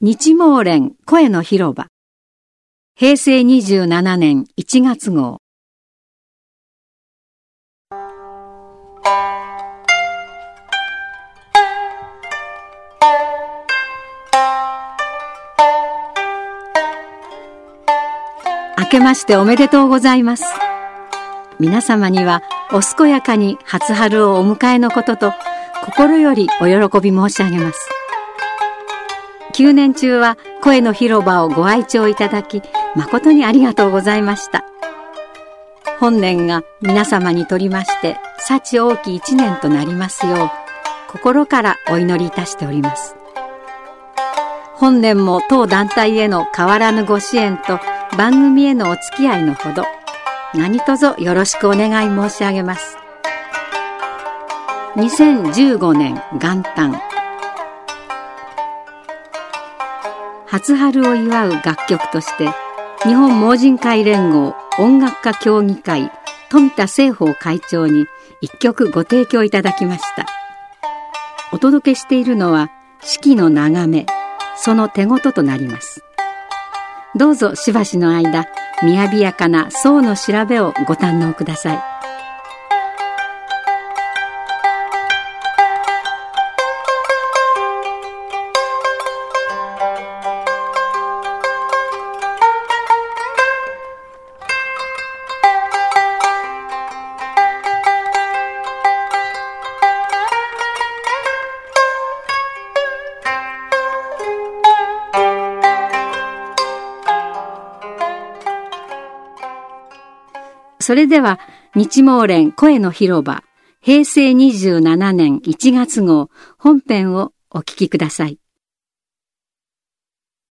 日毛連声の広場平成27年1月号。明けましておめでとうございます。皆様にはお健やかに初春をお迎えのことと心よりお喜び申し上げます。9年中は声の広場をご愛聴いただき誠にありがとうございました。本年が皆様にとりまして幸大きい一年となりますよう心からお祈りいたしております。本年も当団体への変わらぬご支援と番組へのお付き合いのほど何卒よろしくお願い申し上げます。2015年元旦、初春を祝う楽曲として日本盲人会連合音楽家協議会富田清峰会長に一曲ご提供いただきました。お届けしているのは四季の眺め、その手元となります。どうぞしばしの間雅やかな僧の調べをご堪能ください。それでは日毛連声の広場平成27年1月号本編をお聞きください。